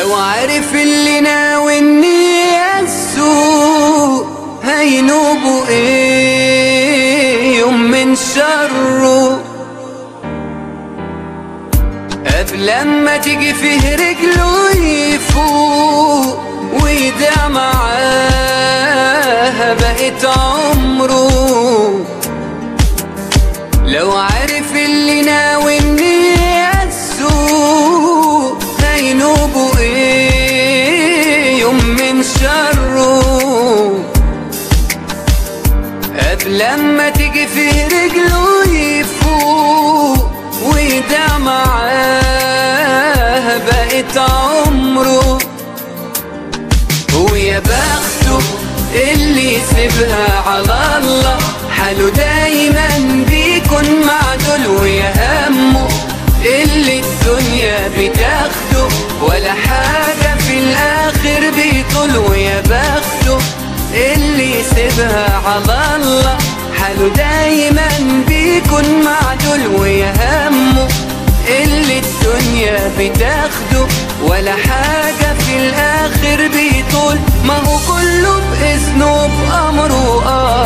لو عارف اللي ناوي النية السوء هينوبوا ايه يوم من شره، قبل ما تيجي فيه رجله يفوق ويضيع معاها بقيت عمره. لو عارف اللي ناوي النية السوء هينوبوا ايه يوم من شره، قبل ما تيجي فيه رجله يفوق ويضيع معاها بقيت عمره. ويا بخته اللي يسيبها على الله، حاله دايما بيكون معدول. ويا همه اللي الدنيا بتاخده ولا حاجة في الآخر بيطول. ويا بخته اللي يسيبها على الله، حاله دايما بيكون معدول. ويا همه اللي الدنيا بتاخده ولا حاجة في الآخر بيطول. ما هو كله بإذنه بأمره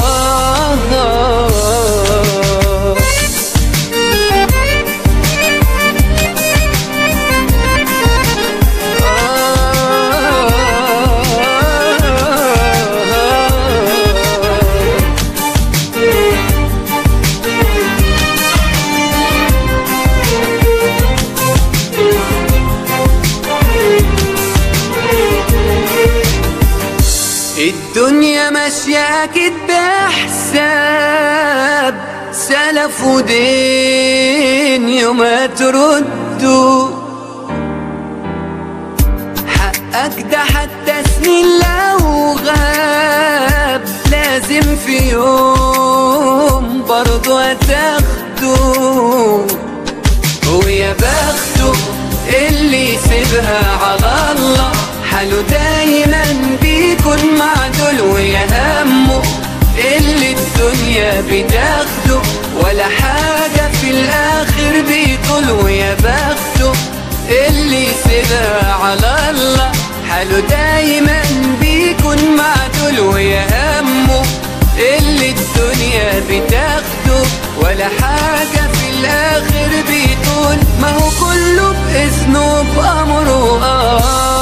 الدنيا ماشية أكيد بحساب سلف ودين يوم هتردوا حقك ده، حتى سنين لو غاب لازم في يوم برضو هتاخده. ويا بخته اللي يسيبها على الله، حاله دايما بيكون معدول. ويا همه اللي الدنيا بتاخده ولا حاجة في الآخر بيطول. ويا بخته اللي يسيبها على الله، حاله دايما بيكون معدول. ويا همه اللي الدنيا بتاخده ولا حاجة في الآخر بيطول. ما هو كله بإذنه بأمره